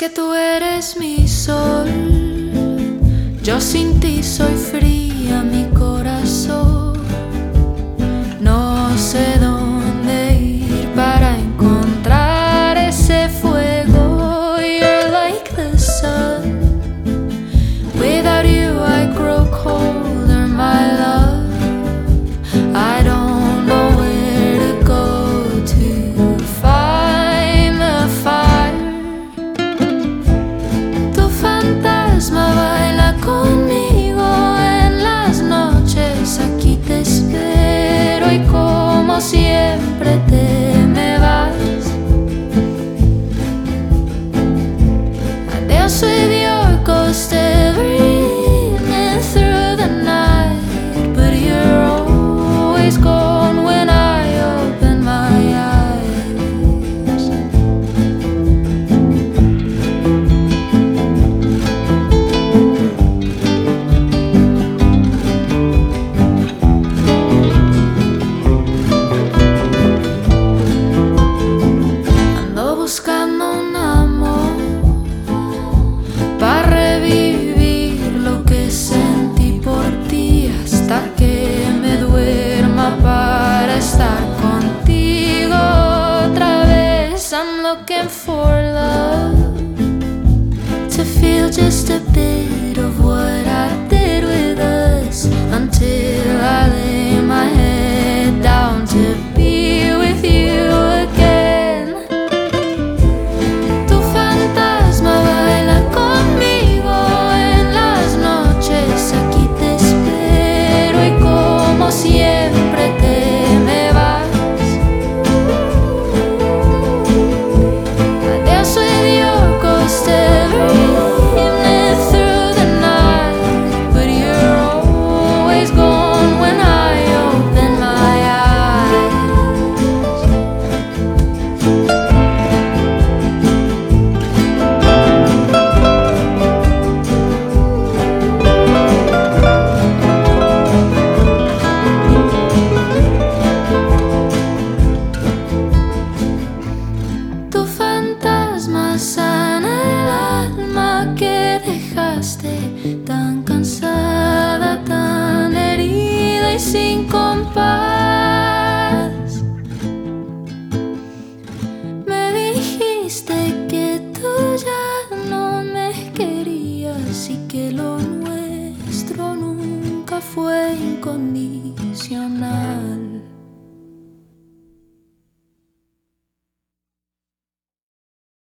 que tú eres mi sol, yo sin ti soy fría, mi corazón. No sé dónde ir para encontrar ese fuego. You're like the sun. Without you I grow colder, my love. I don't know where to go to find the fire. Tu fantasma baila conmigo en las noches, aquí te espero y como siempre te me vas. I dance with your ghost every evening through the night, but you're always gone when I open my eyes. Ando buscando un amor para revivir lo que sentí por ti hasta que me duerma para estar contigo otra vez. I'm looking for love, to feel just a bit of what I did with us, until I lay my head down to be with you again. Tu fantasma baila conmigo en las noches, aquí te espero y como siempre te me vas. I dance with your ghost every evening through the night, but you're always gone when I open my eyes. Tu fantasma sana el alma que dejaste tan cansada, tan herida y sin compás. Me dijiste que tú ya no me querías y que lo nuestro nunca fue incondicional.